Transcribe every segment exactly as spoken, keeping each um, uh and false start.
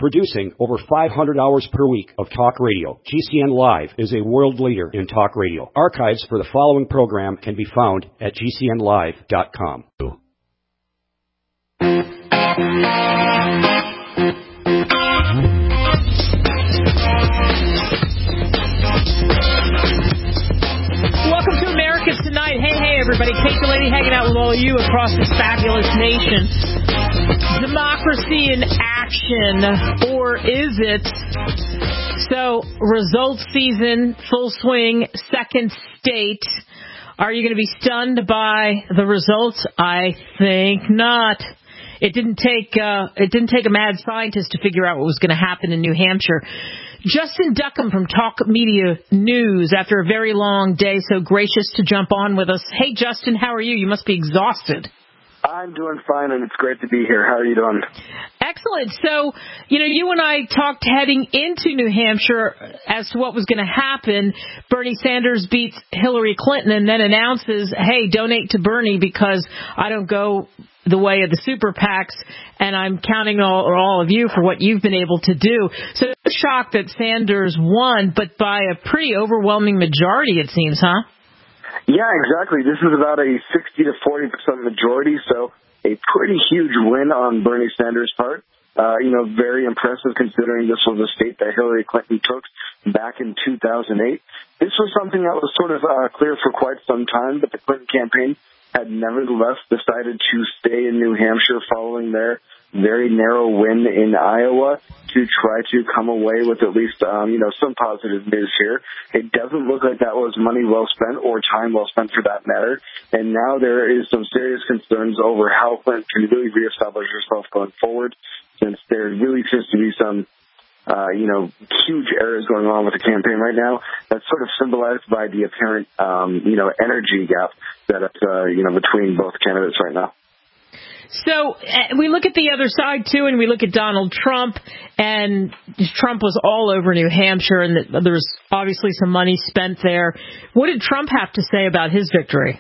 Producing over five hundred hours per week of talk radio, G C N Live is a world leader in talk radio. Archives for the following program can be found at G C N live dot com. Welcome to America Tonight. Hey, hey, everybody. Kate Delaney hanging out with all of you across this fabulous nation. Democracy in action, or is it? So, results season, full swing, second state. Are you going to be stunned by the results? I think not. It didn't take uh, it didn't take a mad scientist to figure out what was going to happen in New Hampshire. Justin Duckham from Talk Media News, after a very long day, so gracious to jump on with us. Hey, Justin, how are you? You must be exhausted. I'm doing fine, and it's great to be here. How are you doing? Excellent. So, you know, you and I talked heading into New Hampshire as to what was going to happen. Bernie Sanders beats Hillary Clinton and then announces, hey, donate to Bernie because I don't go the way of the super PACs, and I'm counting all, all of you for what you've been able to do. So it's shocked that Sanders won, but by a pretty overwhelming majority, it seems, huh? Yeah, exactly. This is about a sixty to forty percent majority, so a pretty huge win on Bernie Sanders' part. Uh, you know, very impressive considering this was a state that Hillary Clinton took back in two thousand eight. This was something that was sort of uh, clear for quite some time, but the Clinton campaign had nevertheless decided to stay in New Hampshire following their very narrow win in Iowa to try to come away with at least, um, you know, some positive news here. It doesn't look like that was money well spent or time well spent for that matter. And now there is some serious concerns over how Clinton can really reestablish herself going forward, since there really seems to be some Uh, you know, huge errors going on with the campaign right now. That's sort of symbolized by the apparent, um, you know, energy gap that, uh, you know, between both candidates right now. So uh, we look at the other side, too, and we look at Donald Trump, and Trump was all over New Hampshire, and there was obviously some money spent there. What did Trump have to say about his victory?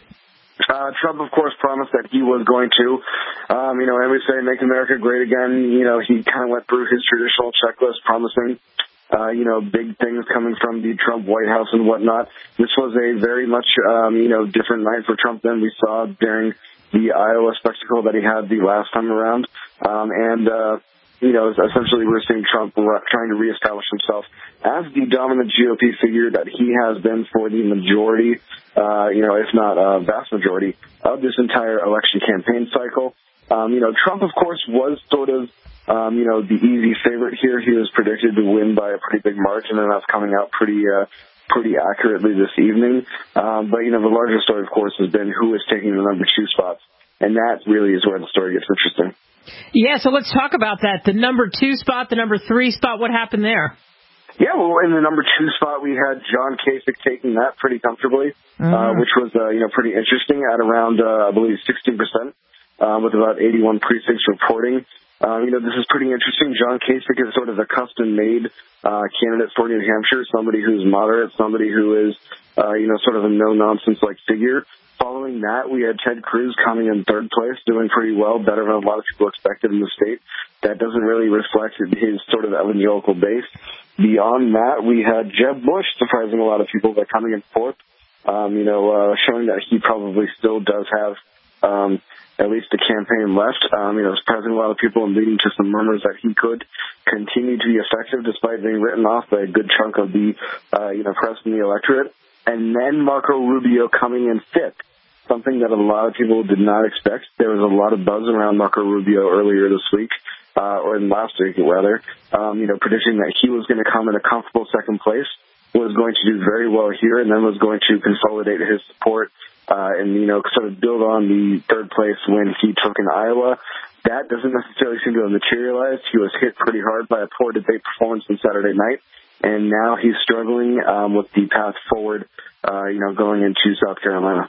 Uh, Trump, of course, promised that he was going to, um, you know, and we say make America great again. You know, he kind of went through his traditional checklist promising, uh, you know, big things coming from the Trump White House and whatnot. This was a very much, um, you know, different night for Trump than we saw during the Iowa spectacle that he had the last time around. Um, and, uh, you know, essentially we're seeing Trump trying to reestablish himself as the dominant G O P figure that he has been for the majority, uh, you know, if not a vast majority of this entire election campaign cycle. Um, you know, Trump, of course, was sort of, um, you know, the easy favorite here. He was predicted to win by a pretty big margin, and that's coming out pretty, uh, pretty accurately this evening. Um, but, you know, the larger story, of course, has been who is taking the number two spots. And that really is where the story gets interesting. Yeah, so let's talk about that. The number two spot, the number three spot, what happened there? Yeah, well, in the number two spot, we had John Kasich taking that pretty comfortably, mm-hmm. uh, which was, uh, you know, pretty interesting at around, uh, I believe, sixteen percent, uh, with about eighty-one precincts reporting. Um, you know, this is pretty interesting. John Kasich is sort of a custom-made uh, candidate for New Hampshire, somebody who's moderate, somebody who is, uh, you know, sort of a no-nonsense-like figure. Following that, we had Ted Cruz coming in third place, doing pretty well, better than a lot of people expected in the state. That doesn't really reflect his sort of evangelical base. Beyond that, we had Jeb Bush surprising a lot of people by coming in fourth, um, you know, uh, showing that he probably still does have um, at least a campaign left, um, you know, surprising a lot of people and leading to some murmurs that he could continue to be effective despite being written off by a good chunk of the, uh, you know, press and the electorate. And then Marco Rubio coming in fifth. Something that a lot of people did not expect. There was a lot of buzz around Marco Rubio earlier this week, uh, or in last week, rather, um, you know, predicting that he was going to come in a comfortable second place, was going to do very well here, and then was going to consolidate his support uh, and, you know, sort of build on the third place win he took in Iowa. That doesn't necessarily seem to have materialized. He was hit pretty hard by a poor debate performance on Saturday night, and now he's struggling um, with the path forward, uh, you know, going into South Carolina.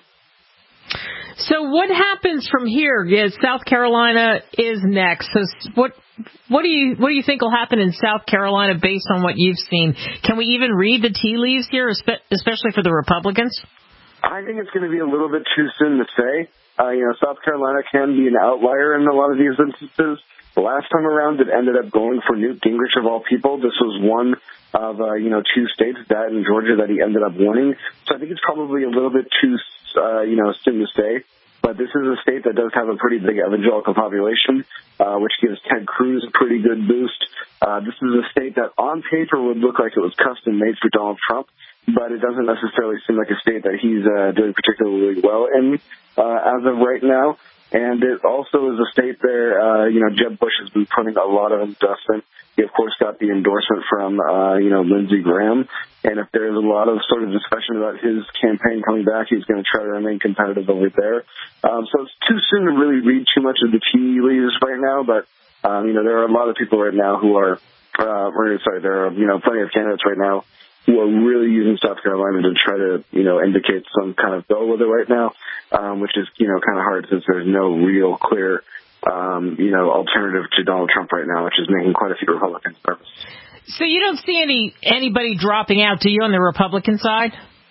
So what happens from here? Yes, South Carolina is next. So what what do you what do you think will happen in South Carolina based on what you've seen? Can we even read the tea leaves here, especially for the Republicans? Uh, I think it's going to be a little bit too soon to say. Uh, you know, South Carolina can be an outlier in a lot of these instances. The last time around, it ended up going for Newt Gingrich of all people. This was one of, uh, you know, two states, that and Georgia, that he ended up winning. So I think it's probably a little bit too, uh, you know, soon to say. But this is a state that does have a pretty big evangelical population, uh, which gives Ted Cruz a pretty good boost. Uh, this is a state that on paper would look like it was custom made for Donald Trump, but it doesn't necessarily seem like a state that he's uh, doing particularly well in uh, as of right now. And it also is a state there, uh, you know, Jeb Bush has been putting a lot of investment. He, of course, got the endorsement from, uh, you know, Lindsey Graham. And if there's a lot of sort of discussion about his campaign coming back, he's going to try to remain competitive over there. Um, so it's too soon to really read too much of the tea leaves right now. But, um, you know, there are a lot of people right now who are, uh, or, sorry, there are, you know, plenty of candidates right now who are really using South Carolina to try to, you know, indicate some kind of bill with it right now, um, which is, you know, kind of hard since there's no real clear, um, you know, alternative to Donald Trump right now, which is making quite a few Republicans nervous. So you don't see any anybody dropping out, do you, on the Republican side?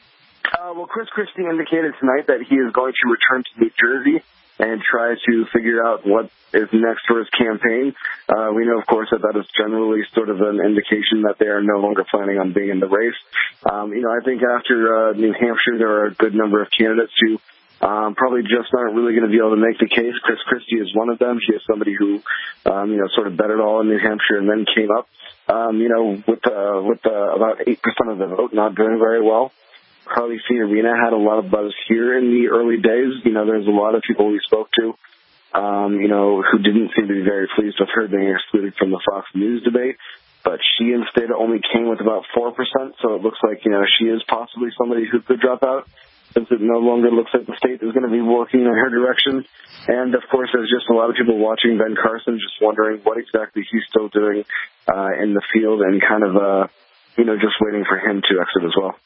Uh, well, Chris Christie indicated tonight that he is going to return to New Jersey and try to figure out what is next for his campaign. Uh, we know, of course, that that is generally sort of an indication that they are no longer planning on being in the race. Um, you know, I think after uh, New Hampshire, there are a good number of candidates who um, probably just aren't really going to be able to make the case. Chris Christie is one of them. He is somebody who, um, you know, sort of bet it all in New Hampshire and then came up, um, you know, with, uh, with uh, about eight percent of the vote, not doing very well. Carly Fiorina had a lot of buzz here in the early days. You know, there's a lot of people we spoke to, um, you know, who didn't seem to be very pleased with her being excluded from the Fox News debate. But she instead only came with about four percent, so it looks like, you know, she is possibly somebody who could drop out, since it no longer looks like the state is going to be working in her direction. And, of course, there's just a lot of people watching Ben Carson, just wondering what exactly he's still doing uh, in the field and kind of, uh, you know, just waiting for him to exit as well.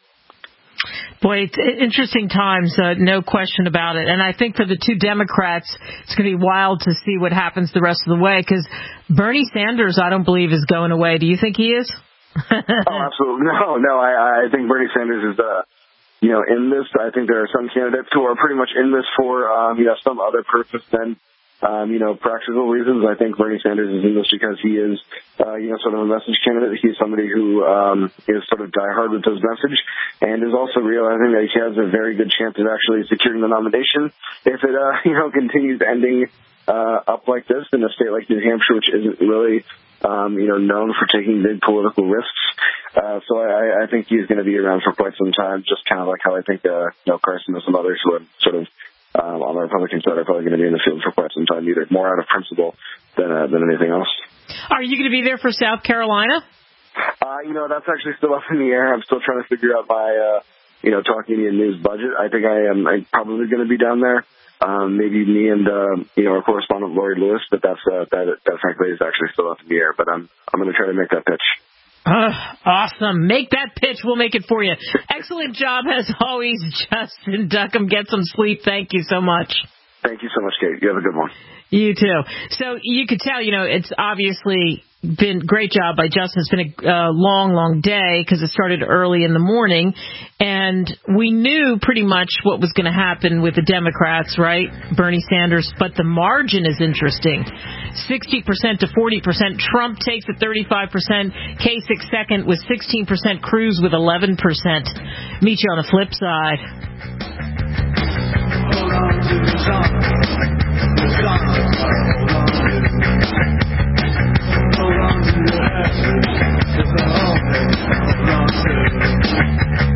Boy, it's interesting times, uh, no question about it. And I think for the two Democrats, it's going to be wild to see what happens the rest of the way, because Bernie Sanders, I don't believe, is going away. Do you think he is? Oh, absolutely. No, no, I, I think Bernie Sanders is, uh, you know, in this. I think there are some candidates who are pretty much in this for, um, you know, some other purpose than, um, you know, practical reasons. I think Bernie Sanders is in this because he is, uh, you know, sort of a message candidate. He's somebody who um, is sort of diehard with his message and is also realizing that he has a very good chance of actually securing the nomination if it, uh, you know, continues ending uh, up like this in a state like New Hampshire, which isn't really, um, you know, known for taking big political risks. Uh, so I, I think he's going to be around for quite some time, just kind of like how I think, uh, you know, Carson and some others who are sort of Um, on the Republican side are probably going to be in the field for quite some time, either more out of principle than uh, than anything else. Are you going to be there for South Carolina? Uh, you know, that's actually still up in the air. I'm still trying to figure out my, uh, you know, Talk Indian News budget. I think I am I'm probably going to be down there. Um, maybe me and, uh, you know, our correspondent, Lori Lewis, but that's, uh, that, that frankly is actually still up in the air. But I'm, I'm going to try to make that pitch. Uh, awesome. Make that pitch. We'll make it for you. Excellent job as always, Justin Duckham. Get some sleep. Thank you so much. Thank you so much, Kate. You have a good one. You too. So you could tell, you know, it's obviously been great job by Justin. It's been a uh, long, long day because it started early in the morning. And we knew pretty much what was going to happen with the Democrats, right? Bernie Sanders. But the margin is interesting. sixty percent to forty percent. Trump takes it thirty-five percent. Kasich second with sixteen percent. Cruz with eleven percent. Meet you on the flip side. Hold on to the song. The song. Hold on to Hold on to the ashes. It's a home. Hold on to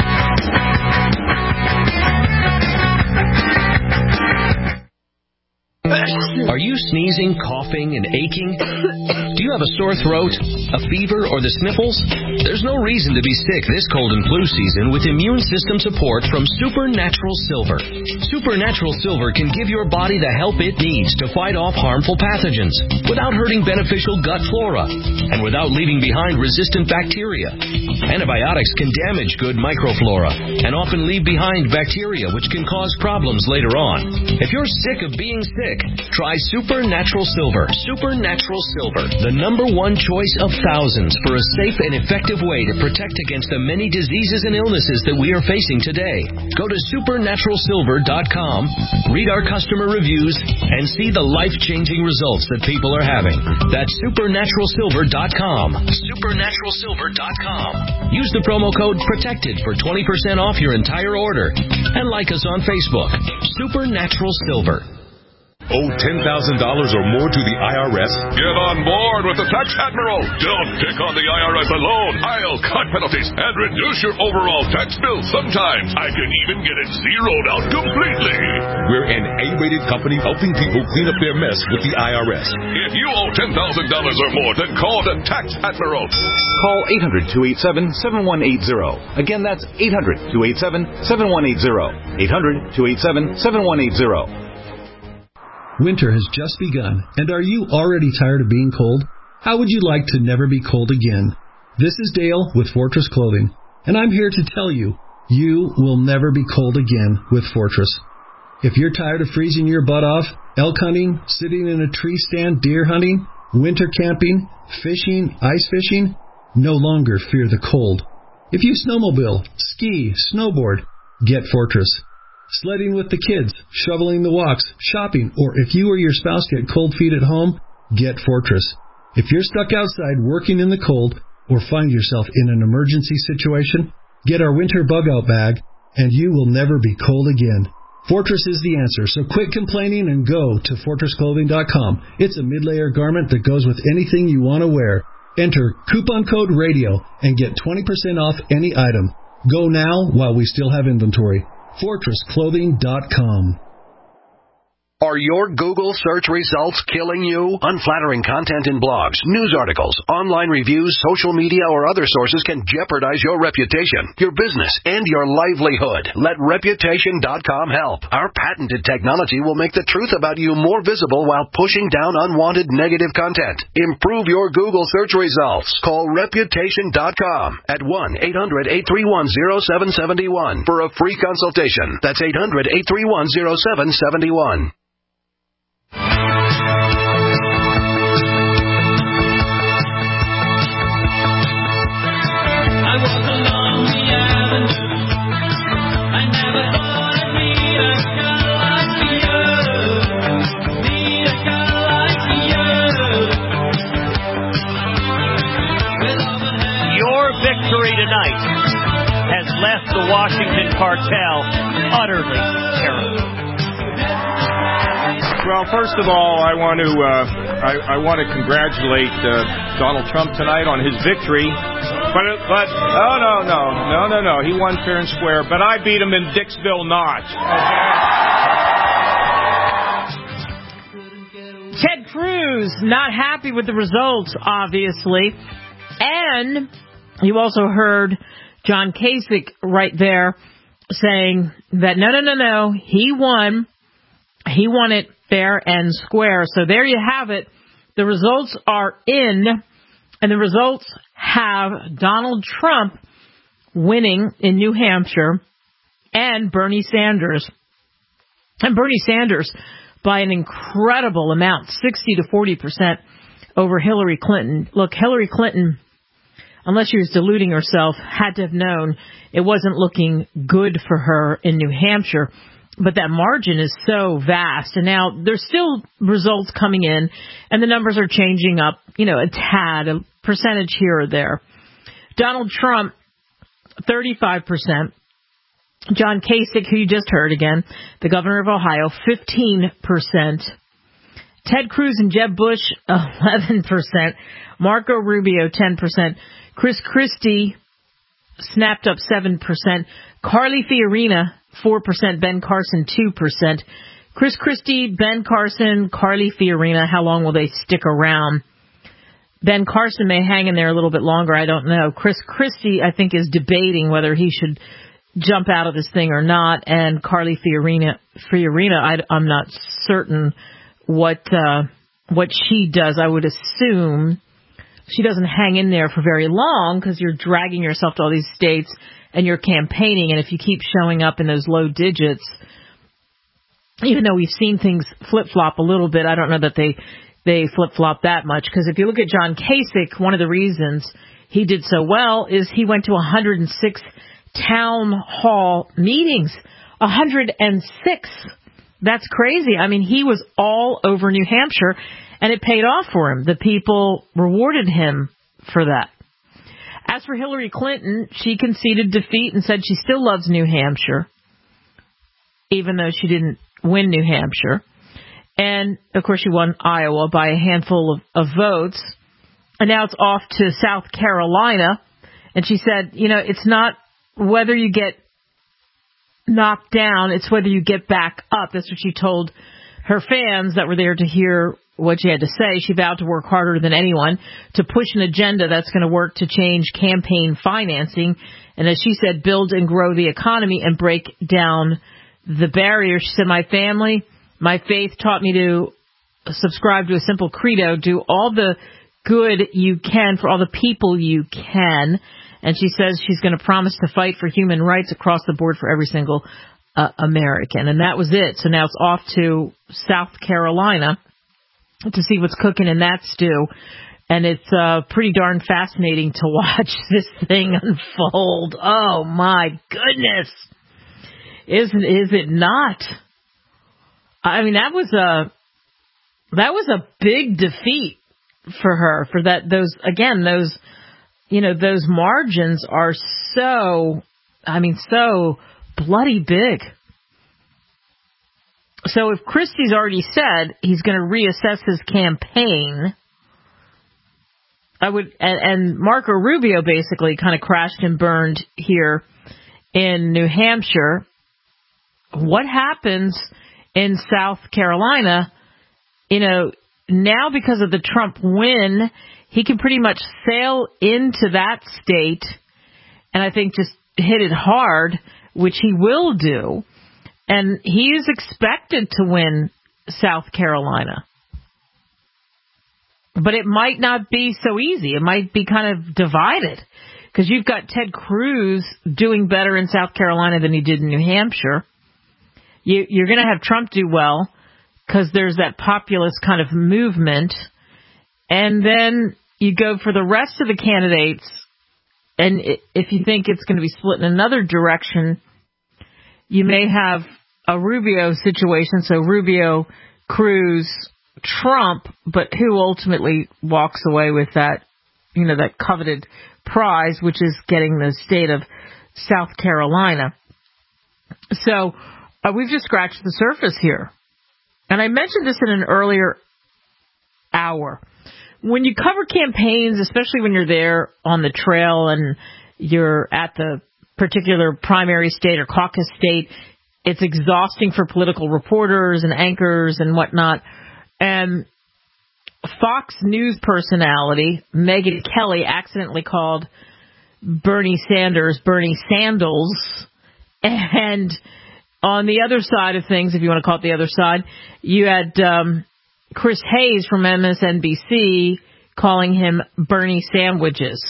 Are you sneezing, coughing, and aching? Do you have a sore throat, a fever, or the sniffles? There's no reason to be sick this cold and flu season with immune system support from Supernatural Silver. Supernatural Silver can give your body the help it needs to fight off harmful pathogens without hurting beneficial gut flora and without leaving behind resistant bacteria. Antibiotics can damage good microflora and often leave behind bacteria which can cause problems later on. If you're sick of being sick, try Supernatural Silver. Supernatural Silver, the number one choice of thousands for a safe and effective way to protect against the many diseases and illnesses that we are facing today. Go to supernatural silver dot com, read our customer reviews, and see the life-changing results that people are having. That's supernatural silver dot com. supernatural silver dot com. Use the promo code PROTECTED for twenty percent off your entire order. And like us on Facebook. Supernatural Silver. Owe ten thousand dollars or more to the I R S? Get on board with the Tax Admiral. Don't pick on the I R S alone. I'll cut penalties and reduce your overall tax bill. Sometimes I can even get it zeroed out completely. We're an A-rated company helping people clean up their mess with the I R S. If you owe ten thousand dollars or more, then call the Tax Admiral. Call eight hundred, two eight seven, seven one eight zero. Again, that's eight hundred, two eight seven, seven one eight zero. eight hundred, two eight seven, seven one eight zero. Winter has just begun, and are you already tired of being cold? How would you like to never be cold again? This is Dale with Fortress Clothing, and I'm here to tell you, you will never be cold again with Fortress. If you're tired of freezing your butt off, elk hunting, sitting in a tree stand, deer hunting, winter camping, fishing, ice fishing, no longer fear the cold. If you snowmobile, ski, snowboard, get Fortress. Sledding with the kids, shoveling the walks, shopping, or if you or your spouse get cold feet at home, get Fortress. If you're stuck outside working in the cold or find yourself in an emergency situation, get our winter bug-out bag, and you will never be cold again. Fortress is the answer, so quit complaining and go to fortress clothing dot com. It's a mid-layer garment that goes with anything you want to wear. Enter coupon code RADIO and get twenty percent off any item. Go now while we still have inventory. fortress clothing dot com. Are your Google search results killing you? Unflattering content in blogs, news articles, online reviews, social media, or other sources can jeopardize your reputation, your business, and your livelihood. Let reputation dot com help. Our patented technology will make the truth about you more visible while pushing down unwanted negative content. Improve your Google search results. Call reputation dot com at one eight hundred, eight three one, zero seven seven one for a free consultation. That's eight hundred, eight three one, zero seven seven one. Victory tonight has left the Washington cartel utterly terrible. Well, first of all, I want to uh, I, I want to congratulate uh, Donald Trump tonight on his victory. But but oh no no no no no he won fair and square. But I beat him in Dixville Notch. Okay? Ted Cruz not happy with the results, obviously, and you also heard John Kasich right there saying that no, no, no, no, he won. He won it fair and square. So there you have it. The results are in, and the results have Donald Trump winning in New Hampshire and Bernie Sanders. And Bernie Sanders by an incredible amount, sixty to forty percent over Hillary Clinton. Look, Hillary Clinton, unless she was deluding herself, had to have known it wasn't looking good for her in New Hampshire. But that margin is so vast. And now there's still results coming in, and the numbers are changing up, you know, a tad, a percentage here or there. Donald Trump, thirty-five percent. John Kasich, who you just heard again, the governor of Ohio, fifteen percent. Ted Cruz and Jeb Bush, eleven percent. Marco Rubio, ten percent. Chris Christie snapped up seven percent. Carly Fiorina, four percent. Ben Carson, two percent. Chris Christie, Ben Carson, Carly Fiorina, how long will they stick around? Ben Carson may hang in there a little bit longer, I don't know. Chris Christie, I think, is debating whether he should jump out of this thing or not. And Carly Fiorina, Fiorina I, I'm not certain what uh, what she does. I would assume she doesn't hang in there for very long because you're dragging yourself to all these states and you're campaigning. And if you keep showing up in those low digits, even though we've seen things flip-flop a little bit, I don't know that they, they flip-flop that much. Because if you look at John Kasich, one of the reasons he did so well is he went to one hundred six town hall meetings. one hundred six. That's crazy. I mean, he was all over New Hampshire, and it paid off for him. The people rewarded him for that. As for Hillary Clinton, she conceded defeat and said she still loves New Hampshire, even though she didn't win New Hampshire. And, of course, she won Iowa by a handful of, of votes. And now it's off to South Carolina. And she said, you know, it's not whether you get knocked down, it's whether you get back up. That's what she told her fans that were there to hear what she had to say. She vowed to work harder than anyone to push an agenda that's going to work to change campaign financing. And as she said, build and grow the economy and break down the barriers. She said, my family, my faith taught me to subscribe to a simple credo. Do all the good you can for all the people you can. And she says she's going to promise to fight for human rights across the board for every single uh, American. And that was it. So now it's off to South Carolina to see what's cooking in that stew. And it's uh, pretty darn fascinating to watch this thing unfold. Oh, my goodness. Isn't, is it not? I mean, that was a, that was a big defeat for her, for that, those, again, those, you know, those margins are so, I mean, so bloody big. So if Christie's already said he's going to reassess his campaign, I would, and, and Marco Rubio basically kind of crashed and burned here in New Hampshire. What happens in South Carolina? You know, now because of the Trump win, he can pretty much sail into that state and I think just hit it hard, which he will do. And he is expected to win South Carolina. But it might not be so easy. It might be kind of divided because you've got Ted Cruz doing better in South Carolina than he did in New Hampshire. You, you're going to have Trump do well because there's that populist kind of movement. And then you go for the rest of the candidates, and if you think it's going to be split in another direction, you may have a Rubio situation, so Rubio, Cruz, Trump, but who ultimately walks away with that, you know, that coveted prize, which is getting the state of South Carolina. So uh, we've just scratched the surface here. And I mentioned this in an earlier hour. When you cover campaigns, especially when you're there on the trail and you're at the particular primary state or caucus state, it's exhausting for political reporters and anchors and whatnot. And Fox News personality Megyn Kelly accidentally called Bernie Sanders Bernie Sandals. And on the other side of things, if you want to call it the other side, you had um, Chris Hayes from M S N B C calling him Bernie Sandwiches.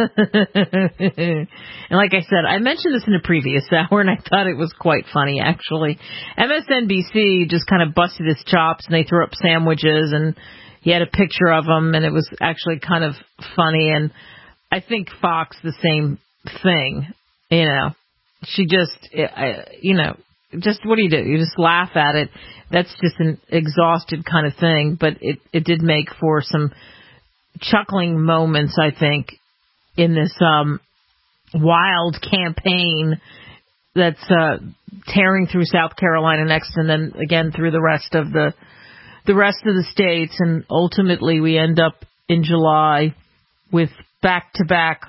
And like I said, I mentioned this in a previous hour, and I thought it was quite funny, actually. M S N B C just kind of busted his chops, and they threw up sandwiches, and he had a picture of them, and it was actually kind of funny. And I think Fox, the same thing, you know. She just, you know, just what do you do? You just laugh at it. That's just an exhausted kind of thing. But it, it did make for some chuckling moments, I think, in this um, wild campaign that's uh, tearing through South Carolina next, and then again through the rest of the the rest of the states, and ultimately we end up in July with back to back.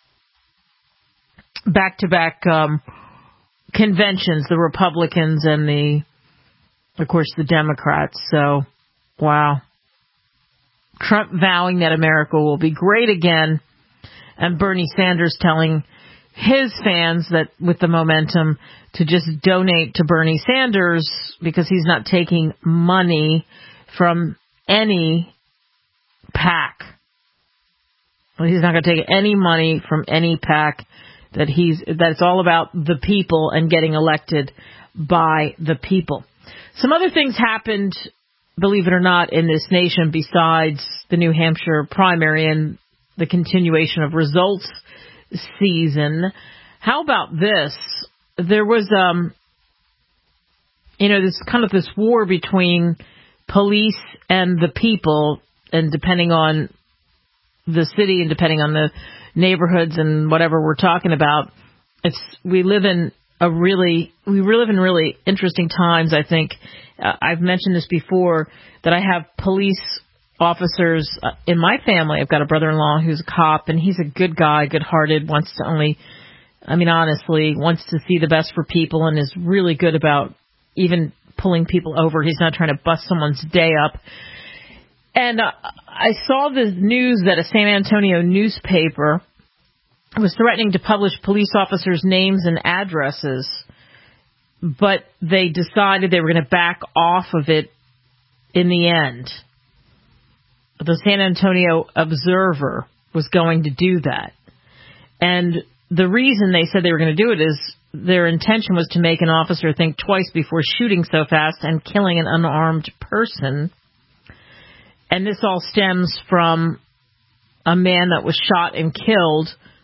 back-to-back um, conventions, the Republicans and the, of course, the Democrats. So, wow. Trump vowing that America will be great again, and Bernie Sanders telling his fans that with the momentum to just donate to Bernie Sanders because he's not taking money from any PAC. He's not going to take any money from any PAC. That he's that it's all about the people and getting elected by the people. Some other things happened, believe it or not, in this nation besides the New Hampshire primary and the continuation of results season. How about this? There was, um, you know, this kind of this war between police and the people, and depending on the city and depending on the neighborhoods and whatever we're talking about, it's we live in a really we live in really interesting times. I think uh, I've mentioned this before that I have police officers uh, in my family. I've got a brother-in-law who's a cop, and he's a good guy, good-hearted, wants to only, I mean, honestly, wants to see the best for people, and is really good about even pulling people over. He's not trying to bust someone's day up. And uh, I saw the news that a San Antonio newspaper was threatening to publish police officers' names and addresses, but they decided they were going to back off of it in the end. The San Antonio Observer was going to do that. And the reason they said they were going to do it is their intention was to make an officer think twice before shooting so fast and killing an unarmed person. And this all stems from a man that was shot and killed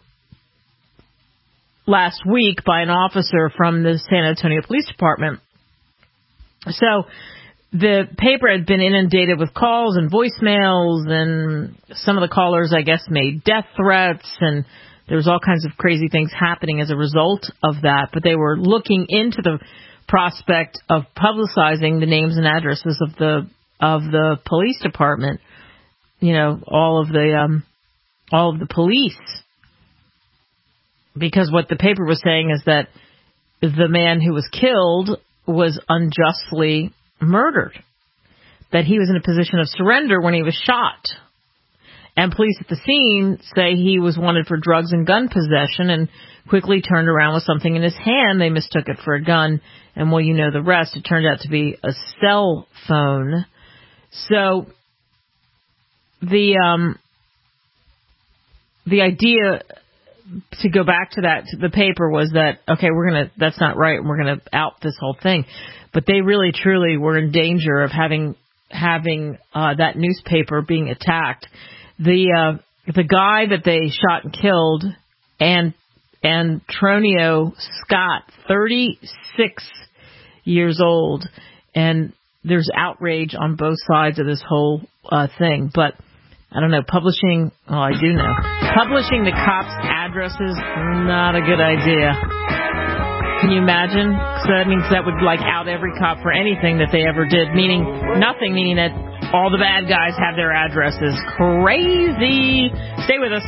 last week by an officer from the San Antonio Police Department. So the paper had been inundated with calls and voicemails, and some of the callers, I guess, made death threats, and there was all kinds of crazy things happening as a result of that. But they were looking into the prospect of publicizing the names and addresses of the of the police department, you know, all of the um, all of the police, because what the paper was saying is that the man who was killed was unjustly murdered, that he was in a position of surrender when he was shot, and police at the scene say he was wanted for drugs and gun possession and quickly turned around with something in his hand. They mistook it for a gun, and well, you know the rest. It turned out to be a cell phone. So the um, the idea, to go back to that, to the paper, was that, okay, we're going to, that's not right, and we're going to out this whole thing. But they really, truly were in danger of having having uh, that newspaper being attacked. The uh, the guy that they shot and killed, and Antonio Scott, thirty-six years old, and there's outrage on both sides of this whole uh, thing. But I don't know, publishing, well, I do know, publishing the cops' addresses, not a good idea. Can you imagine? So that means that would like out every cop for anything that they ever did, meaning nothing, meaning that all the bad guys have their addresses. Crazy. Stay with us.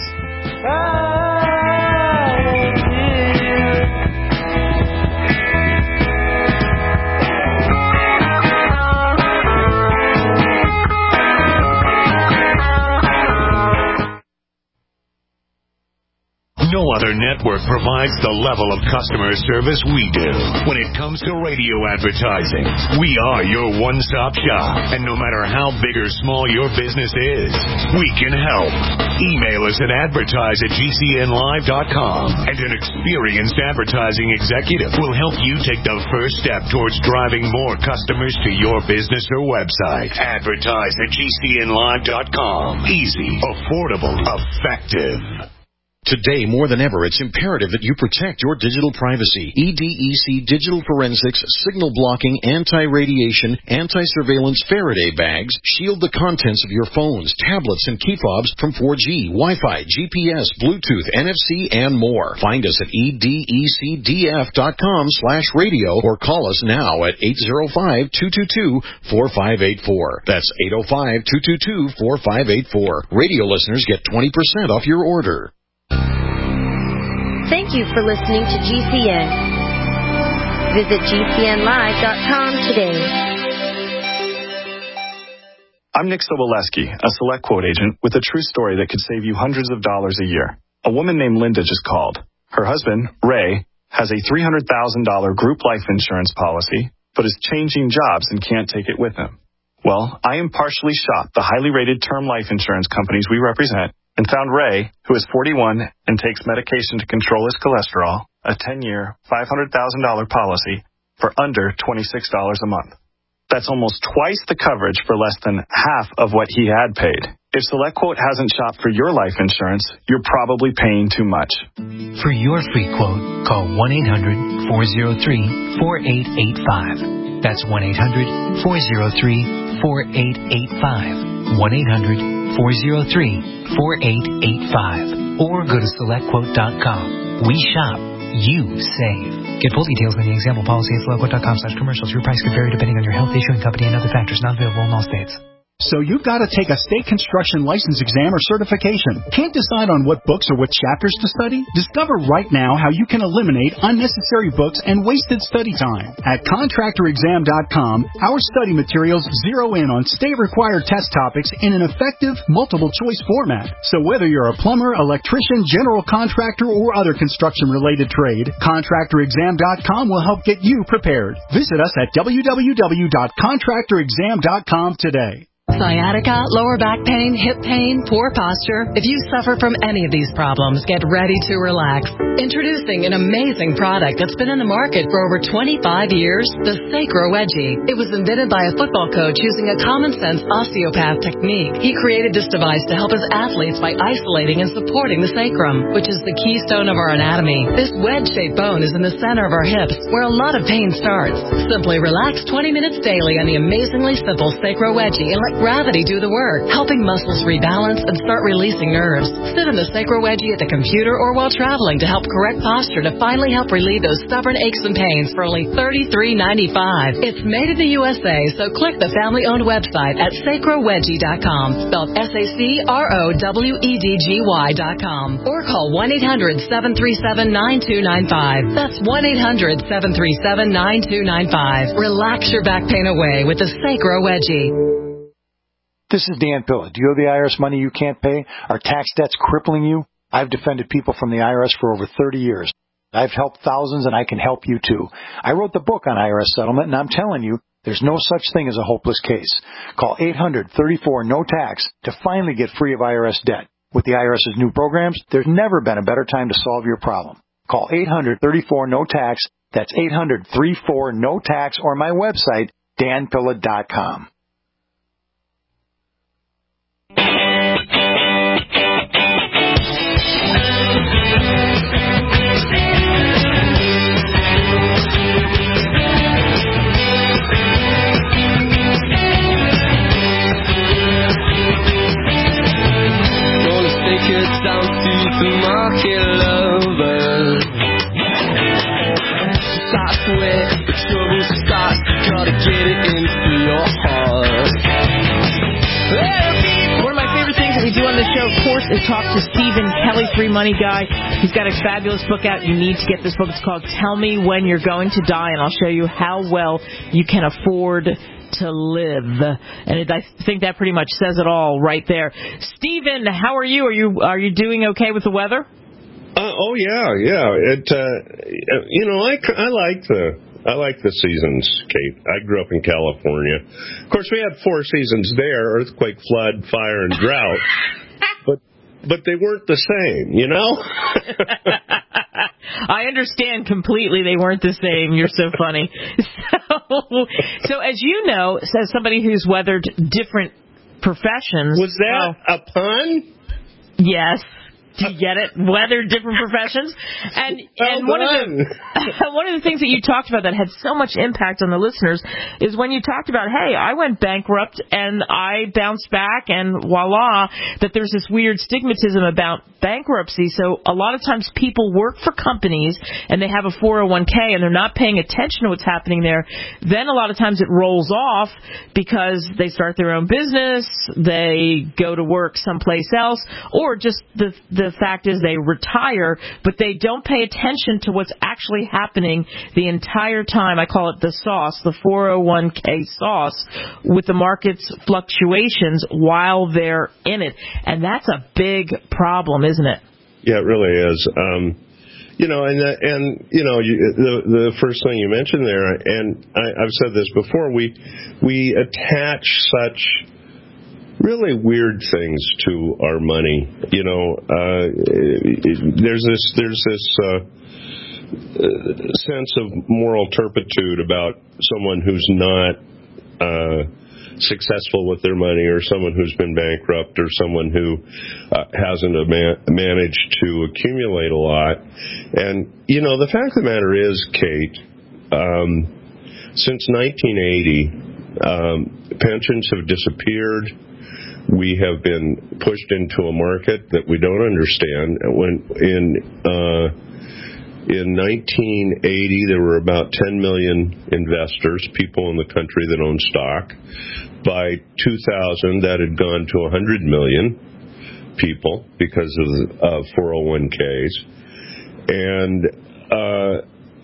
No other network provides the level of customer service we do. When it comes to radio advertising, we are your one-stop shop. And no matter how big or small your business is, we can help. Email us at advertise at G C N live dot com, and an experienced advertising executive will help you take the first step towards driving more customers to your business or website. Advertise at G C N live dot com. Easy, affordable, effective. Today, more than ever, it's imperative that you protect your digital privacy. E D E C Digital Forensics, signal blocking, anti-radiation, anti-surveillance Faraday bags shield the contents of your phones, tablets, and key fobs from four G, Wi-Fi, G P S, Bluetooth, N F C, and more. Find us at E D E C D F dot com slash radio or call us now at eight oh five, two two two, four five eight four. That's eight oh five, two two two, four five eight four. Radio listeners get twenty percent off your order. Thank you for listening to G C N. Visit G C N live dot com today. I'm Nick Soboleski, a Select Quote agent with a true story that could save you hundreds of dollars a year. A woman named Linda just called. Her husband, Ray, has a three hundred thousand dollars group life insurance policy, but is changing jobs and can't take it with him. Well, I impartially shop the highly rated term life insurance companies we represent and found Ray, who is forty-one and takes medication to control his cholesterol, a ten-year, five hundred thousand dollars policy for under twenty-six dollars a month. That's almost twice the coverage for less than half of what he had paid. If SelectQuote hasn't shopped for your life insurance, you're probably paying too much. For your free quote, call one eight hundred, four oh three, four eight eight five. That's one eight hundred, four oh three, four eight eight five. one eight hundred, four oh three, four eight eight five. Or go to select quote dot com. We shop. You save. Get full details in the example policy at select quote dot com slash commercials. Your price could vary depending on your health, issuing company, and other factors not available in all states. So you've got to take a state construction license exam or certification. Can't decide on what books or what chapters to study? Discover right now how you can eliminate unnecessary books and wasted study time. At contractor exam dot com, our study materials zero in on state-required test topics in an effective, multiple-choice format. So whether you're a plumber, electrician, general contractor, or other construction-related trade, contractor exam dot com will help get you prepared. Visit us at w w w dot contractor exam dot com today. Sciatica, lower back pain, hip pain, poor posture. If you suffer from any of these problems, get ready to relax. Introducing an amazing product that's been in the market for over twenty-five years, the Sacro Wedgie. It was invented by a football coach using a common-sense osteopath technique. He created this device to help his athletes by isolating and supporting the sacrum, which is the keystone of our anatomy. This wedge-shaped bone is in the center of our hips, where a lot of pain starts. Simply relax twenty minutes daily on the amazingly simple Sacro Wedgie and let gravity do the work, helping muscles rebalance and start releasing nerves. Sit in the Sacro Wedgie at the computer or while traveling to help correct posture to finally help relieve those stubborn aches and pains for only thirty-three ninety-five. It's made in the U S A, so click the family-owned website at sacro wedgie dot com, spelled S A C R O W E D G Y dot com, or call one eight hundred, seven three seven, nine two nine five. That's one eight hundred, seven three seven, nine two nine five. Relax your back pain away with the Sacro Wedgie. This is Dan Pilla. Do you owe the I R S money you can't pay? Are tax debts crippling you? I've defended people from the I R S for over thirty years. I've helped thousands, and I can help you too. I wrote the book on I R S settlement, and I'm telling you, there's no such thing as a hopeless case. Call eight hundred, thirty-four, no tax to finally get free of I R S debt. With the IRS's new programs, there's never been a better time to solve your problem. Call eight hundred, thirty-four, no tax. That's eight hundred, thirty-four, no tax, or my website, dan pilla dot com. Down to the market lover. Start with the trouble starts. Gotta get it into your heart. One of my favorite things that we do on the show, of course, is talk to Stephen Kelly, Free Money Guy. He's got a fabulous book out. You need to get this book. It's called Tell Me When You're Going to Die, and I'll show you how well you can afford to live. And it, I think that pretty much says it all right there. Stephen, how are you? Are you are you doing okay with the weather? Uh, oh yeah, yeah. It uh, you know I, I like the I like the seasons, Kate. I grew up in California. Of course, we had four seasons there: earthquake, flood, fire, and drought. but but they weren't the same, you know. I understand completely they weren't the same. You're so funny. So, so as you know, as somebody who's weathered different professions... Was that oh, a pun? Yes. Do you get it? Weather different professions. And well and one of the one of the things that you talked about that had so much impact on the listeners is when you talked about, hey, I went bankrupt and I bounced back and voila, that there's this weird stigmatism about bankruptcy. So a lot of times people work for companies and they have a four oh one k and they're not paying attention to what's happening there. Then a lot of times it rolls off because they start their own business, they go to work someplace else, or just the the The fact is they retire, but they don't pay attention to what's actually happening the entire time. I call it the sauce, the four oh one k sauce, with the market's fluctuations while they're in it. And that's a big problem, isn't it? Yeah, it really is. Um, you know, and, and you know, you, the, the first thing you mentioned there, and I, I've said this before, we we attach such really weird things to our money. You know, uh, there's this there's this uh, sense of moral turpitude about someone who's not uh, successful with their money, or someone who's been bankrupt, or someone who uh, hasn't ama- managed to accumulate a lot. And, you know, the fact of the matter is, Kate, um, since nineteen eighty, um, pensions have disappeared. We have been pushed into a market that we don't understand. When in uh, in nineteen eighty, there were about ten million investors, people in the country that owned stock. By two thousand, that had gone to one hundred million people because of uh, four oh one k's. And uh,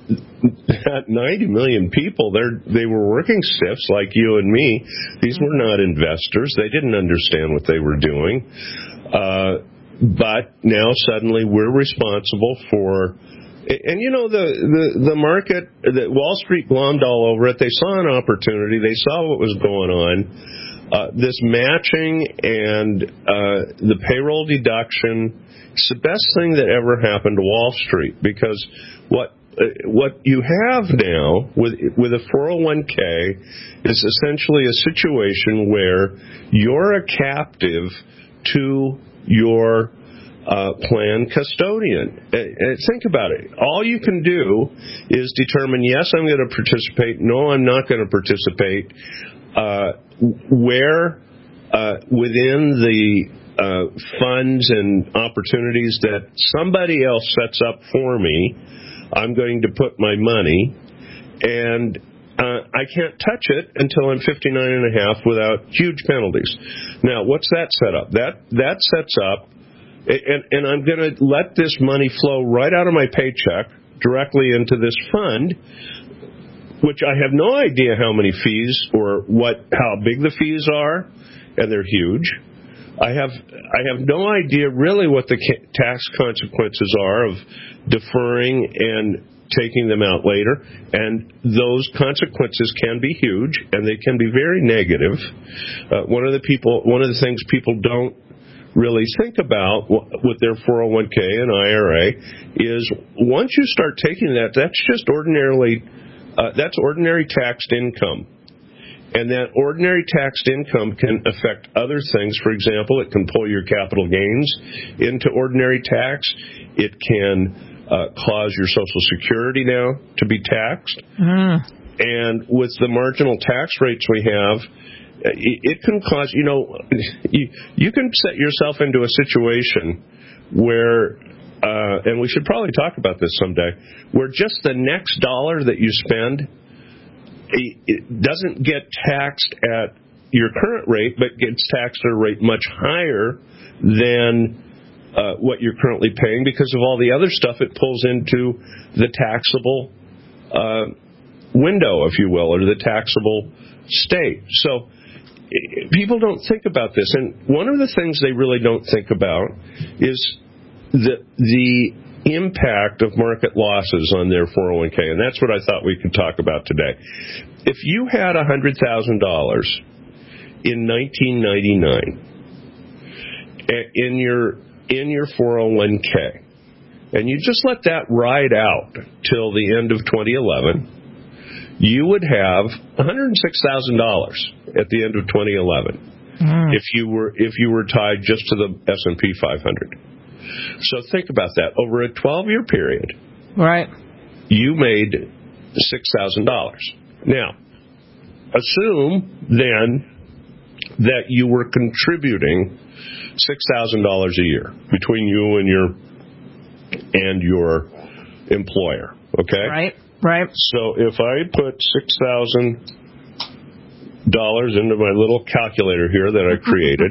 that ninety million people, they were working stiffs like you and me. These were not investors. They didn't understand what they were doing. Uh, but now suddenly we're responsible for... And, you know, the, the, the market, the Wall Street glommed all over it. They saw an opportunity. They saw what was going on. Uh, this matching and uh, the payroll deduction is the best thing that ever happened to Wall Street, because what uh, what you have now with with a four oh one k is essentially a situation where you're a captive to your Uh, plan custodian. Uh, think about it. All you can do is determine, yes, I'm going to participate. No, I'm not going to participate. Uh, where uh, within the uh, funds and opportunities that somebody else sets up for me, I'm going to put my money, and uh, I can't touch it until I'm fifty-nine and a half without huge penalties. Now, what's that set up? That that sets up And, and I'm going to let this money flow right out of my paycheck directly into this fund, which I have no idea how many fees or what how big the fees are, and they're huge. I have I have no idea really what the tax consequences are of deferring and taking them out later, and those consequences can be huge, and they can be very negative. Uh, one of the people, one of the things people don't really think about with their four oh one k and I R A is once you start taking that, that's just ordinarily, uh, that's ordinary taxed income. And that ordinary taxed income can affect other things. For example, it can pull your capital gains into ordinary tax. It can uh, cause your Social Security now to be taxed. Mm. And with the marginal tax rates we have, it can cause, you know, you, you can set yourself into a situation where, uh, and we should probably talk about this someday, where just the next dollar that you spend, it doesn't get taxed at your current rate, but gets taxed at a rate much higher than uh, what you're currently paying because of all the other stuff it pulls into the taxable uh, window, if you will, or the taxable state. So people don't think about this, and one of the things they really don't think about is the the impact of market losses on their four oh one k, and that's what I thought we could talk about today. If you had one hundred thousand dollars in nineteen ninety-nine in your in your four oh one k, and you just let that ride out till the end of twenty eleven, you would have one hundred six thousand dollars at the end of twenty eleven mm. if you were if you were tied just to the S and P five hundred. So think about that. Over a twelve-year period, right, you made six thousand dollars. Now, assume then that you were contributing six thousand dollars a year between you and your and your employer. Okay, right. Right. So if I put six thousand dollars into my little calculator here that I created,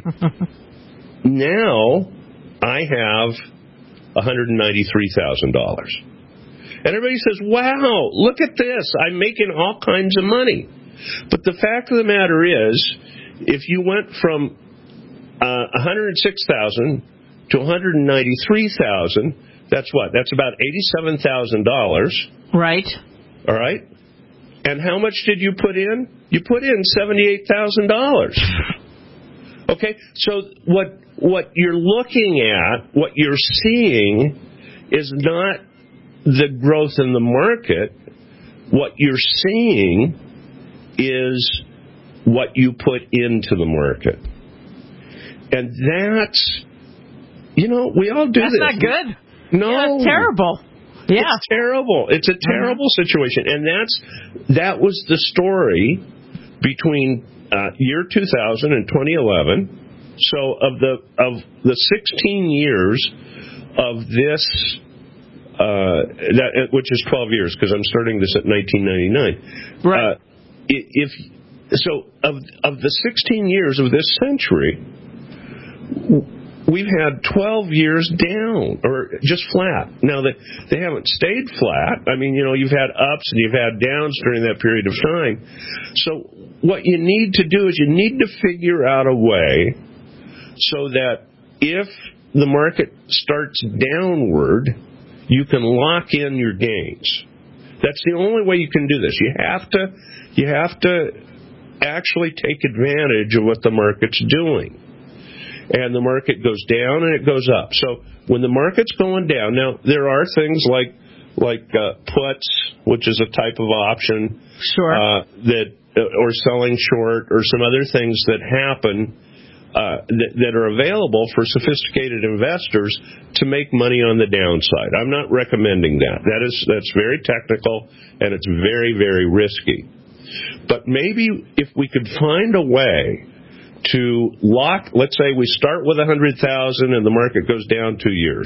now I have one hundred ninety-three thousand dollars. And everybody says, wow, look at this. I'm making all kinds of money. But the fact of the matter is, if you went from uh, one hundred six thousand dollars to one hundred ninety-three thousand dollars, that's what? That's about eighty-seven thousand dollars. Right. All right. And how much did you put in? You put in seventy-eight thousand dollars. Okay, so what what you're looking at, what you're seeing, is not the growth in the market. What you're seeing is what you put into the market. And that's, you know, we all do that's this. That's not good. No. Yeah, it's terrible. Yeah. It's terrible. It's a terrible uh-huh. situation. And that's that was the story between uh, year two thousand and twenty eleven. So of the of the sixteen years of this, uh, that which is twelve years, because I'm starting this at nineteen ninety-nine. Right. Uh, if so, of of the sixteen years of this century, we've had twelve years down, or just flat. Now, they, they haven't stayed flat. I mean, you know, you've had ups and you've had downs during that period of time. So what you need to do is you need to figure out a way so that if the market starts downward, you can lock in your gains. That's the only way you can do this. You have to, you have to actually take advantage of what the market's doing. And the market goes down and it goes up. So when the market's going down, now there are things like like uh, puts, which is a type of option, sure, uh, that or selling short, or some other things that happen uh, that, that are available for sophisticated investors to make money on the downside. I'm not recommending that. That is that's very technical and it's very, very risky. But maybe if we could find a way to lock, let's say we start with one hundred thousand and the market goes down two years.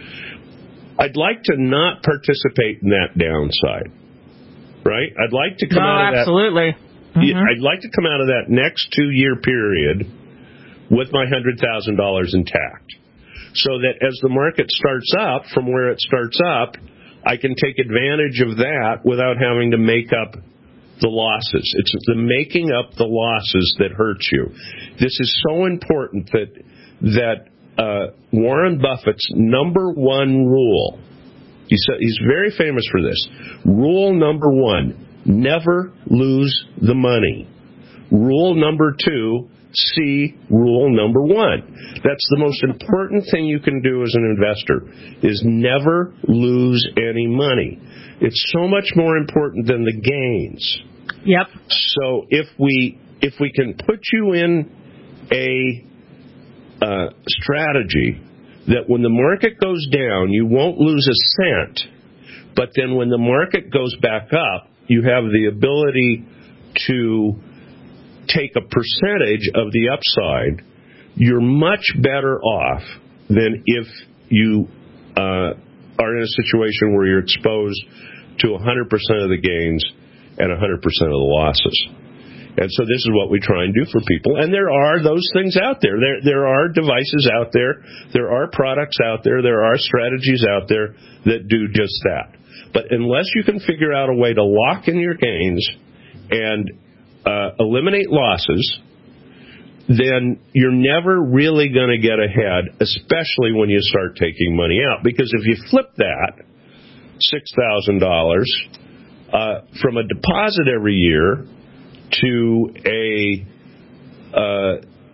I'd like to not participate in that downside, right? I'd like to come no, out of absolutely. that. Mm-hmm. I'd like to come out of that next two-year period with my one hundred thousand dollars intact, so that as the market starts up from where it starts up, I can take advantage of that without having to make up the losses. It's the making up the losses that hurts you. This is so important that that uh, Warren Buffett's number one rule, he's, he's very famous for this, rule number one, never lose the money. Rule number two, see rule number one. That's the most important thing you can do as an investor, is never lose any money. It's so much more important than the gains. Yep. So if we if we can put you in a uh, strategy that when the market goes down, you won't lose a cent, but then when the market goes back up, you have the ability to take a percentage of the upside, you're much better off than if you uh, are in a situation where you're exposed to one hundred percent of the gains and one hundred percent of the losses. And so this is what we try and do for people. And there are those things out there. There there are devices out there. There are products out there. There are strategies out there that do just that. But unless you can figure out a way to lock in your gains and uh, eliminate losses, then you're never really going to get ahead, especially when you start taking money out. Because if you flip that, six thousand dollars uh, from a deposit every year to a uh,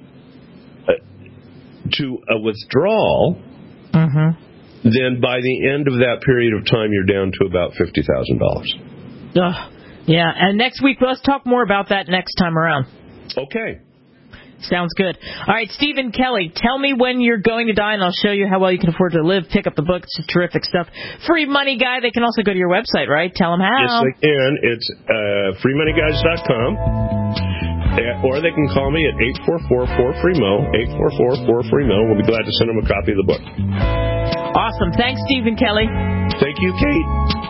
to a withdrawal, mm-hmm. then by the end of that period of time, you're down to about fifty thousand dollars. Uh, yeah, and next week, let's talk more about that next time around. Okay. Sounds good. All right, Stephen Kelly, tell me when you're going to die, and I'll show you how well you can afford to live. Pick up the book. It's terrific stuff. Free Money Guy. They can also go to your website, right? Tell them how. Yes, they can. It's uh, free money guys dot com. Or they can call me at eight four four, four free M O, eight four four, four free M O. We'll be glad to send them a copy of the book. Awesome. Thanks, Stephen Kelly. Thank you, Kate.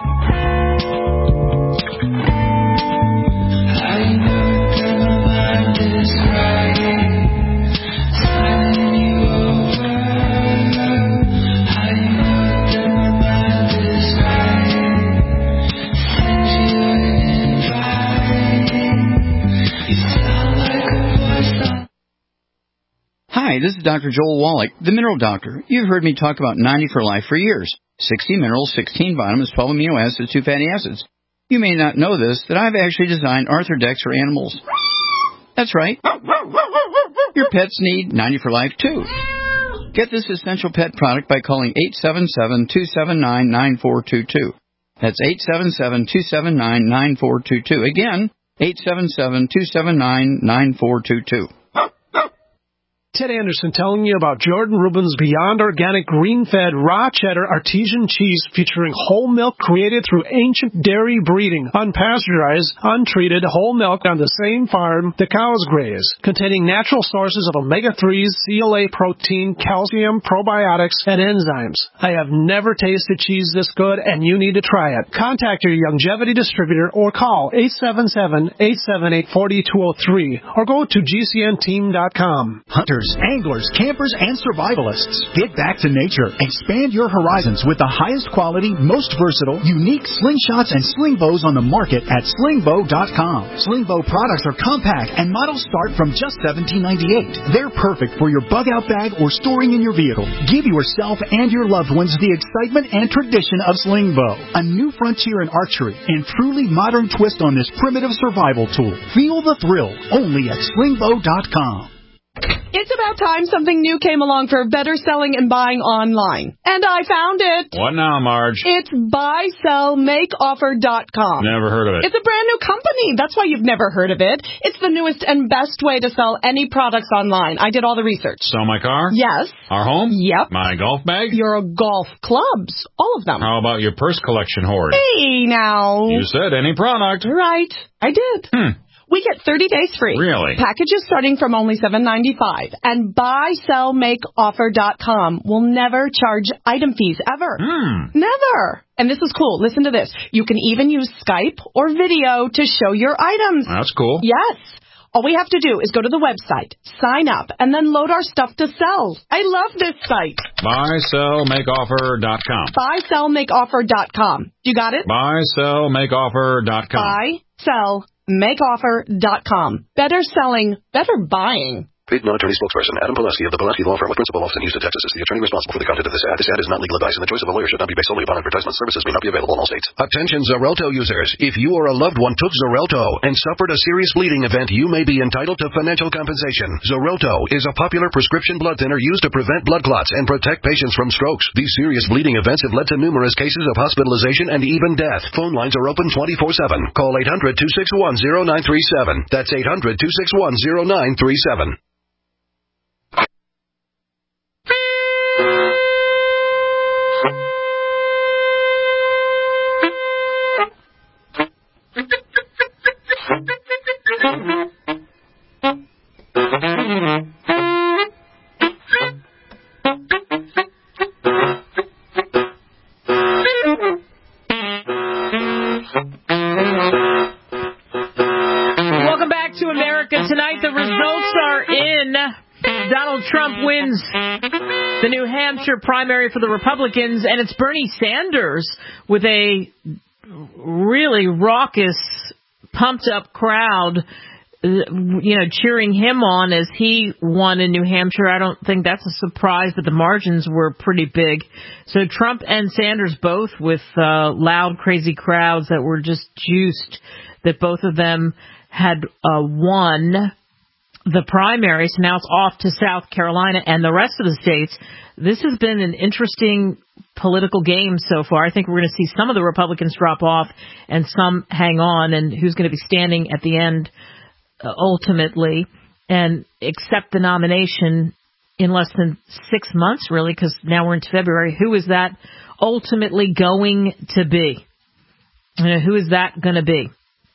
Hi, this is Doctor Joel Wallach, the Mineral Doctor. You've heard me talk about ninety for Life for years. sixty minerals, sixteen vitamins, twelve amino acids, two fatty acids. You may not know this, that I've actually designed Arthrodex for animals. That's right. Your pets need ninety for Life, too. Get this essential pet product by calling eight seven seven, two seven nine, nine four two two. That's eight seven seven, two seven nine, nine four two two. Again, eight seven seven, two seven nine, nine four two two. Ted Anderson telling you about Jordan Rubin's Beyond Organic Green-Fed Raw Cheddar Artesian Cheese featuring whole milk created through ancient dairy breeding, unpasteurized, untreated whole milk on the same farm the cows graze, containing natural sources of omega threes, C L A protein, calcium, probiotics, and enzymes. I have never tasted cheese this good, and you need to try it. Contact your Longevity distributor or call eight seven seven, eight seven eight, four two zero three or go to G C N team dot com. Hunters, anglers, campers, and survivalists. Get back to nature. Expand your horizons with the highest quality, most versatile, unique slingshots and sling bows on the market at sling bow dot com. Sling bow products are compact and models start from just seventeen ninety-eight. They're perfect for your bug-out bag or storing in your vehicle. Give yourself and your loved ones the excitement and tradition of sling bow, a new frontier in archery and truly modern twist on this primitive survival tool. Feel the thrill only at sling bow dot com. It's about time something new came along for better selling and buying online. And I found it. What now, Marge? It's buy sell make offer dot com. Never heard of it. It's a brand new company. That's why you've never heard of it. It's the newest and best way to sell any products online. I did all the research. Sell my car? Yes. Our home? Yep. My golf bag? Your golf clubs. All of them. How about your purse collection hoard? Hey, now. You said any product. Right. I did. Hmm. We get thirty days free. Really? Packages starting from only seven ninety-five. And buy sell make offer dot com will never charge item fees ever. Hmm. Never. And this is cool. Listen to this. You can even use Skype or video to show your items. That's cool. Yes. All we have to do is go to the website, sign up, and then load our stuff to sell. I love this site. buy sell make offer dot com. buy sell make offer dot com. You got it? buy sell make offer dot com. buy sell make offer dot com. Better selling, better buying. Paid non-attorney spokesperson Adam Pulaski of the Pulaski Law Firm with principal office in Houston, Texas, is the attorney responsible for the content of this ad. This ad is not legal advice, and the choice of a lawyer should not be based solely upon advertisement. Services may not be available in all states. Attention Xarelto users. If you or a loved one took Xarelto and suffered a serious bleeding event, you may be entitled to financial compensation. Xarelto is a popular prescription blood thinner used to prevent blood clots and protect patients from strokes. These serious bleeding events have led to numerous cases of hospitalization and even death. Phone lines are open twenty-four seven. Call eight hundred, two six one, zero nine three seven. That's eight hundred, two six one, zero nine three seven. Welcome back to America Tonight. The results are in. Donald Trump wins the New Hampshire primary for the Republicans, and it's Bernie Sanders with a really raucous, pumped-up crowd, you know, cheering him on as he won in New Hampshire. I don't think that's a surprise, but the margins were pretty big. So Trump and Sanders both with uh, loud, crazy crowds that were just juiced that both of them had uh, won the primary. So now it's off to South Carolina and the rest of the states. This has been an interesting political game so far. I think we're going to see some of the Republicans drop off and some hang on, and who's going to be standing at the end uh, ultimately and accept the nomination in less than six months, really, because now we're into February. Who is that ultimately going to be? You know, who is that going to be?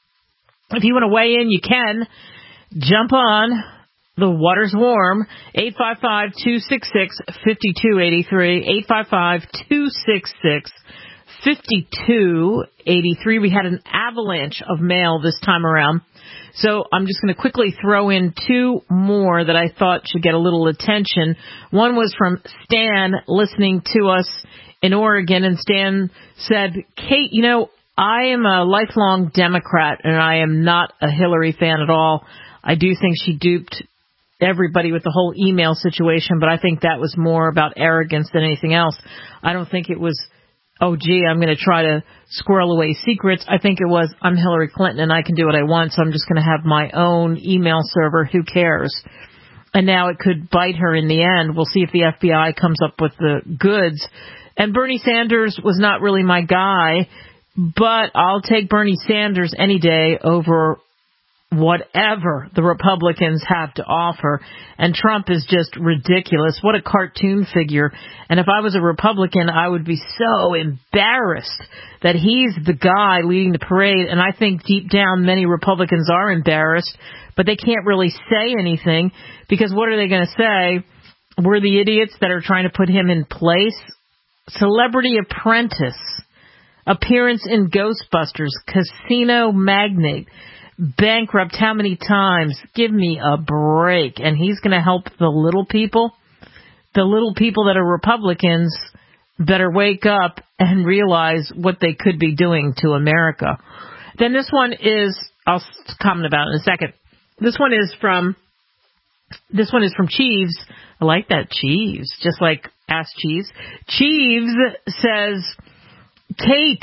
If you want to weigh in, you can. Jump on. The water's warm. eight five five, two six six, five two eight three. eight five five, two six six, five two eight three. We had an avalanche of mail this time around. So I'm just going to quickly throw in two more that I thought should get a little attention. One was from Stan listening to us in Oregon, and Stan said, Kate, you know, I am a lifelong Democrat, and I am not a Hillary fan at all. I do think she duped everybody with the whole email situation, but I think that was more about arrogance than anything else. I don't think it was oh, gee, I'm going to try to squirrel away secrets. I think it was, I'm Hillary Clinton and I can do what I want, so I'm just going to have my own email server. Who cares? And now it could bite her in the end. We'll see if the F B I comes up with the goods. And Bernie Sanders was not really my guy, but I'll take Bernie Sanders any day over whatever the Republicans have to offer. And Trump is just ridiculous. What a cartoon figure. And if I was a Republican, I would be so embarrassed that he's the guy leading the parade. And I think deep down many Republicans are embarrassed, but they can't really say anything because what are they going to say? We're the idiots that are trying to put him in place. Celebrity Apprentice, appearance in Ghostbusters, casino magnate, bankrupt how many times? Give me a break. And he's going to help the little people. The little people that are Republicans better wake up and realize what they could be doing to America. Then this one is, I'll comment about it in a second. This one is from, this one is from Cheeves. I like that, Cheeves. Just like Ask Cheeves. Cheeves says, Kate,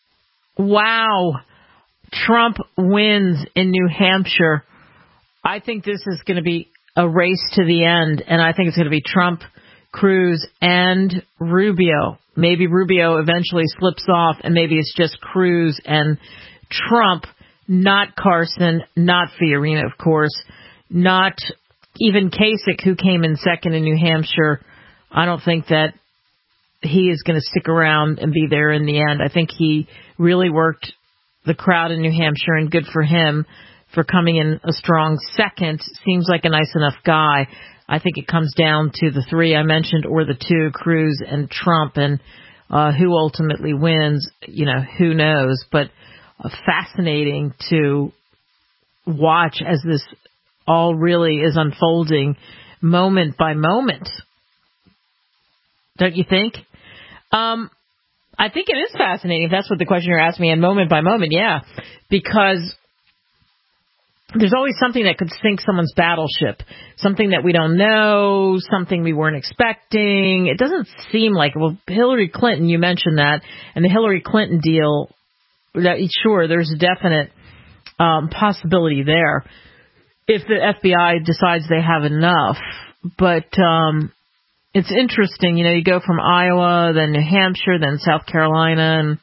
wow, Trump wins in New Hampshire. I think this is going to be a race to the end, and I think it's going to be Trump, Cruz, and Rubio. Maybe Rubio eventually slips off, and maybe it's just Cruz and Trump, not Carson, not Fiorina, of course, not even Kasich, who came in second in New Hampshire. I don't think that he is going to stick around and be there in the end. I think he really worked the crowd in New Hampshire, and good for him for coming in a strong second. Seems like a nice enough guy. I think it comes down to the three I mentioned or the two, Cruz and Trump, and uh, who ultimately wins, you know, who knows. But uh, fascinating to watch as this all really is unfolding moment by moment. Don't you think? Um, I think it is fascinating, if that's what the question you're asking me, and moment by moment, yeah, because there's always something that could sink someone's battleship, something that we don't know, something we weren't expecting. It doesn't seem like, well, Hillary Clinton, you mentioned that, and the Hillary Clinton deal, that sure, there's a definite um, possibility there if the F B I decides they have enough, but um it's interesting, you know, you go from Iowa, then New Hampshire, then South Carolina, and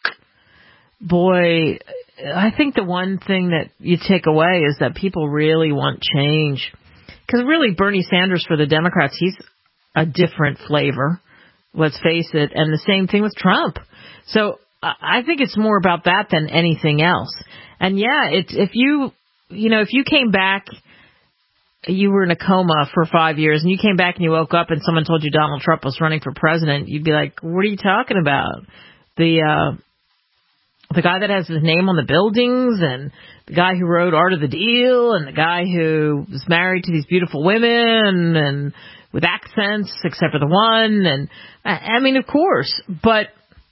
boy, I think the one thing that you take away is that people really want change. Because really, Bernie Sanders for the Democrats, he's a different flavor, let's face it, and the same thing with Trump. So I think it's more about that than anything else. And yeah, it's, if you, you know, if you came back, you were in a coma for five years and you came back and you woke up and someone told you Donald Trump was running for president, you'd be like, what are you talking about? The, uh, the guy that has his name on the buildings, and the guy who wrote Art of the Deal, and the guy who was married to these beautiful women and with accents except for the one. And I mean, of course, but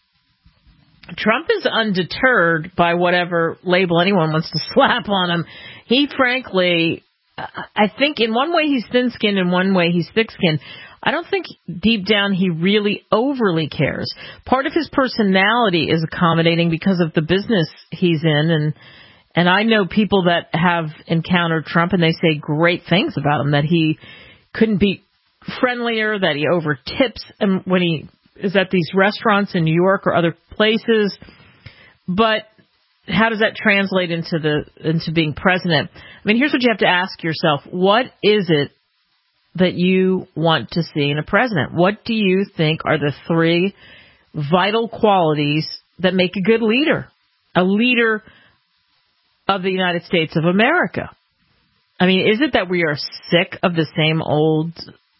Trump is undeterred by whatever label anyone wants to slap on him. He frankly, I think in one way he's thin-skinned, in one way he's thick-skinned. I don't think deep down he really overly cares. Part of his personality is accommodating because of the business he's in, and and I know people that have encountered Trump and they say great things about him, that he couldn't be friendlier, that he over tips and when he is at these restaurants in New York or other places. But how does that translate into the into being president? I mean, here's what you have to ask yourself. What is it that you want to see in a president? What do you think are the three vital qualities that make a good leader? A leader of the United States of America. I mean, is it that we are sick of the same old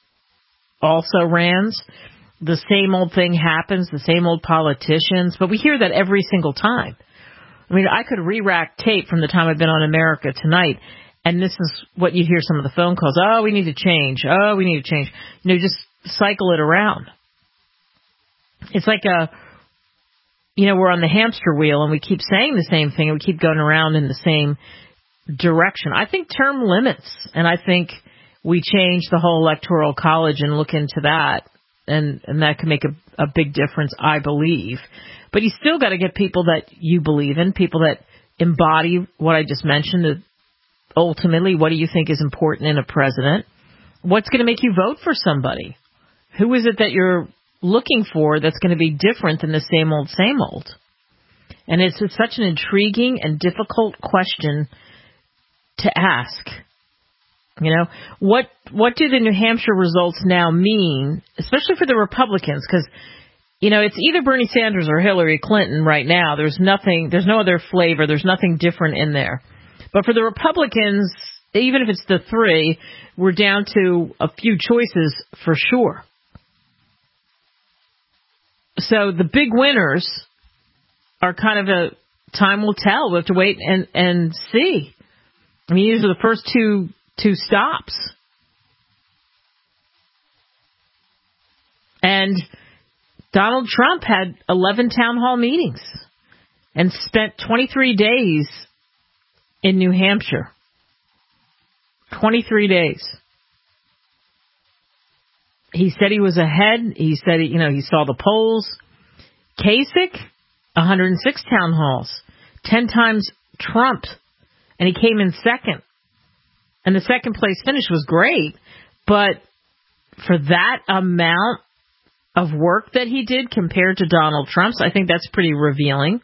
also-rans? The same old thing happens, the same old politicians, but we hear that every single time. I mean, I could re-rack tape from the time I've been on America Tonight, and this is what you hear some of the phone calls. Oh, we need to change. Oh, we need to change. You know, just cycle it around. It's like a, you know, we're on the hamster wheel, and we keep saying the same thing, and we keep going around in the same direction. I think term limits, and I think we change the whole electoral college and look into that and, and that can make a, a big difference, I believe. But you still got to get people that you believe in, people that embody what I just mentioned. Ultimately, what do you think is important in a president? What's going to make you vote for somebody? Who is it that you're looking for that's going to be different than the same old, same old? And it's such an intriguing and difficult question to ask. You know, what what do the New Hampshire results now mean, especially for the Republicans? Because, you know, it's either Bernie Sanders or Hillary Clinton right now. There's nothing, there's no other flavor. There's nothing different in there. But for the Republicans, even if it's the three, we're down to a few choices for sure. So the big winners are kind of a time will tell. We have to wait and, and see. I mean, these are the first two two stops. And Donald Trump had eleven town hall meetings and spent twenty-three days in New Hampshire. twenty-three days. He said he was ahead. He said, you know, he saw the polls. Kasich, one hundred six town halls, ten times Trump, and he came in second. And the second place finish was great, but for that amount of work that he did compared to Donald Trump's, I think that's pretty revealing.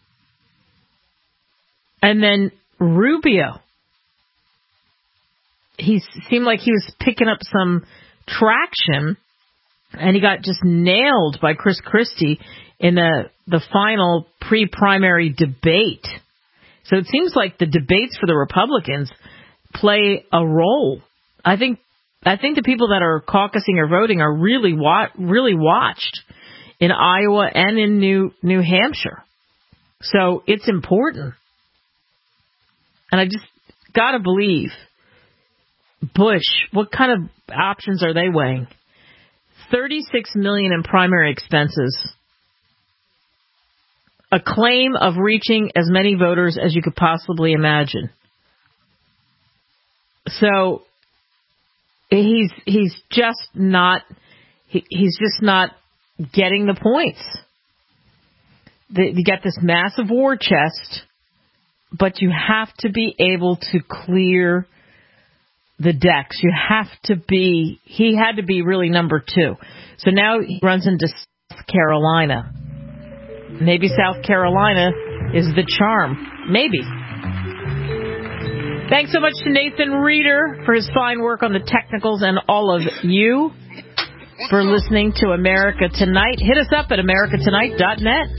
And then Rubio, he seemed like he was picking up some traction, and he got just nailed by Chris Christie in the the final pre-primary debate. So it seems like the debates for the Republicans play a role. I think I think the people that are caucusing or voting are really wa- really watched in Iowa and in New New Hampshire. So it's important. And I just got to believe Bush, what kind of options are they weighing? thirty-six million dollars in primary expenses. A claim of reaching as many voters as you could possibly imagine. So he's he's just not he, he's just not getting the points. The, you got this massive war chest, but you have to be able to clear the decks. You have to be, he had to be really number two. So now he runs into South Carolina. Maybe South Carolina is the charm. Maybe. Thanks so much to Nathan Reeder for his fine work on the technicals, and all of you for listening to America Tonight. Hit us up at america tonight dot net.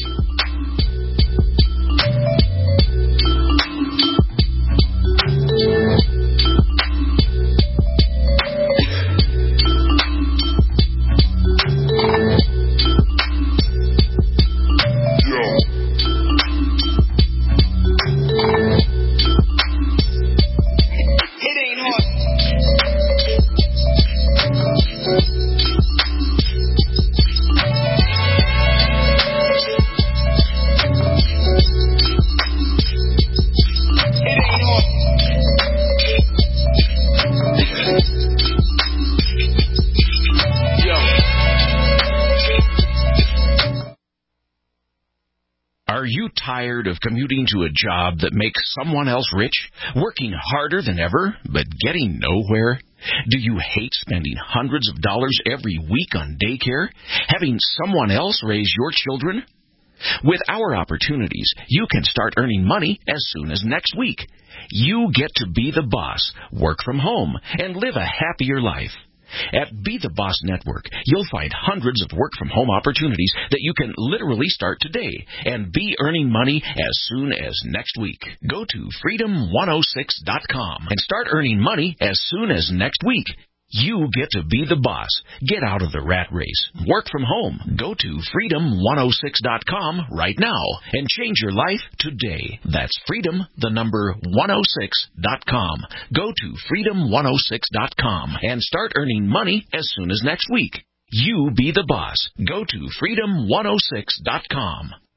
Are you tired of commuting to a job that makes someone else rich, working harder than ever, but getting nowhere? Do you hate spending hundreds of dollars every week on daycare, having someone else raise your children? With our opportunities, you can start earning money as soon as next week. You get to be the boss, work from home, and live a happier life. At Be the Boss Network, you'll find hundreds of work-from-home opportunities that you can literally start today and be earning money as soon as next week. Go to freedom one oh six dot com and start earning money as soon as next week. You get to be the boss. Get out of the rat race. Work from home. Go to freedom one oh six dot com right now and change your life today. That's freedom, the number one oh six dot com. Go to freedom one oh six dot com and start earning money as soon as next week. You be the boss. Go to freedom one oh six dot com.